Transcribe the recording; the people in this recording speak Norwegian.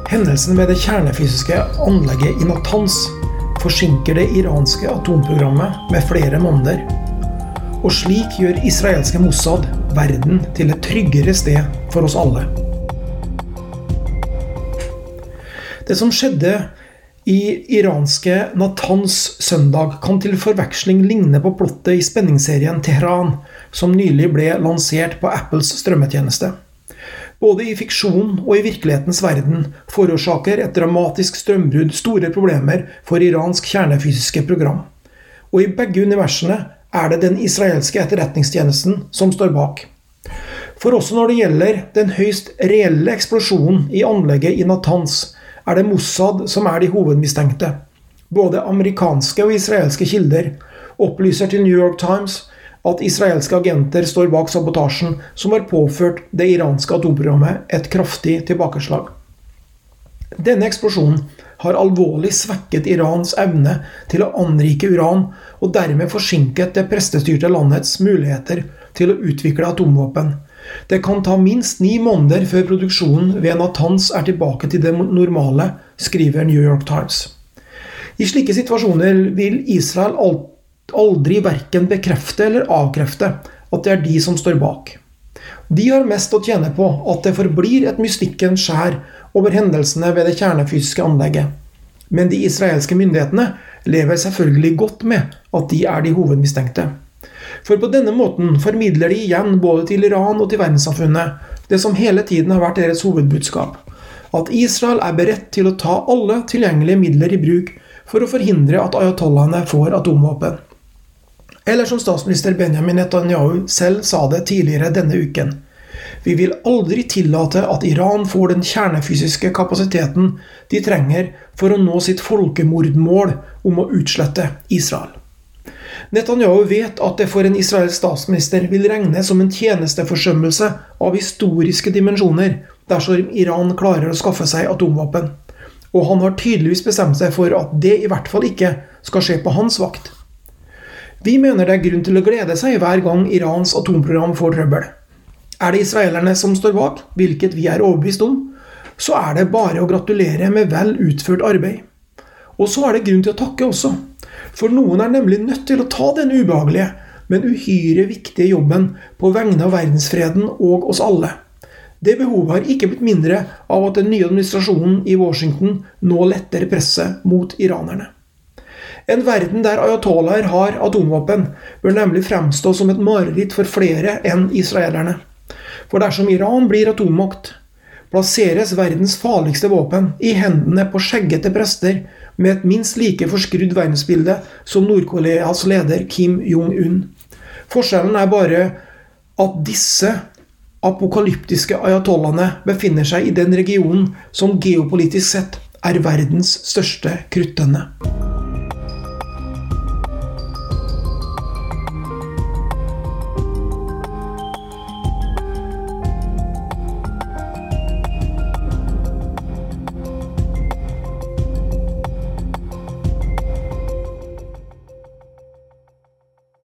Hendelsen ved det kjernefysiske anlegget i Natanz forsinker det iranske atomprogrammet med flere måneder, og slik gjør israelske Mossad verden til et tryggere sted for oss alle. Det som skjedde i iranske Natanz søndag kan til forveksling ligne på plottet i spenningsserien Tehran, som nylig ble lansert på Apples strømmetjeneste. Både i fiksjon og i virkelighetens verden forårsaker et dramatisk strømbrudd store problemer for iransk kjernefysiske program. Og i begge universene er det den israelske etterretningstjenesten som står bak. For også når det gjelder den høyst reelle eksplosjonen i anlegget i Natanz, er det Mossad som er de hovedmistenkte. Både amerikanske og israelske kilder opplyser til New York Times at israelske agenter står bak sabotasjen som har påført det iranske atomprogrammet et kraftig tilbakeslag. Denne eksplosjonen har alvorlig svekket Irans evne til å anrike uran og dermed forsinket det prestestyrte landets muligheter til å utvikle atomvåpen. Det kan ta minst 9 måneder før produksjonen ved Natanz er tilbake til det normale, skriver New York Times. I slike situasjoner vil Israel aldri hverken bekrefte eller avkrefte at det er de som står bak. De har mest å tjene på at det forblir et mystikkens skjær over hendelsene ved det kjernefysiske anlegget. Men de israelske myndighetene lever selvfølgelig godt med at de er de hovedmistenkte. For på denne måten formidler de igjen både til Iran og til verdenssamfunnet det som hele tiden har vært deres hovedbudskap, at Israel er beredt til å ta alle tilgjengelige midler i bruk for å forhindre at ayatollahene får atomvåpen. Eller som statsminister Benjamin Netanyahu selv sa det tidligere denne uken: «Vi vil aldri tillate at Iran får den kjernefysiske kapasiteten de trenger for å nå sitt folkemordmål om å utslette Israel.» Netanyahu vet at det for en israelsk statsminister vil regne som en tjenesteforsømmelse av historiske dimensjoner dersom Iran klarer å skaffe seg atomvåpen. Og han har tydeligvis bestemt seg for at det i hvert fall ikke skal skje på hans vakt. Vi mener det er grunn til å glede seg hver gang Irans atomprogram får trøbbel. Er det israelerne som står bak, hvilket vi er overbevist om, så er det bare å gratulere med vel utført arbeid. Og så er det grunn til å takke også. For noen er nemlig nødt til å ta den ubehagelige, men uhyre viktige jobben på vegne av verdensfreden og oss alle. Det behovet har ikke blitt mindre av at den nye administrasjonen i Washington nå letter presset mot iranerne. En verden der ayatollaher har atomvåpen bør nemlig fremstå som et mareritt for flere enn israelerne. For dersom Iran blir atommakt, plasseres verdens farligste våpen i hendene på skjeggete prester med et minst like forskrudd verdensbilde som Nord-Koreas leder Kim Jong-un. Forskjellen er bare at disse apokalyptiske ayatollahene befinner seg i den regionen som geopolitisk sett er verdens største kruttønne.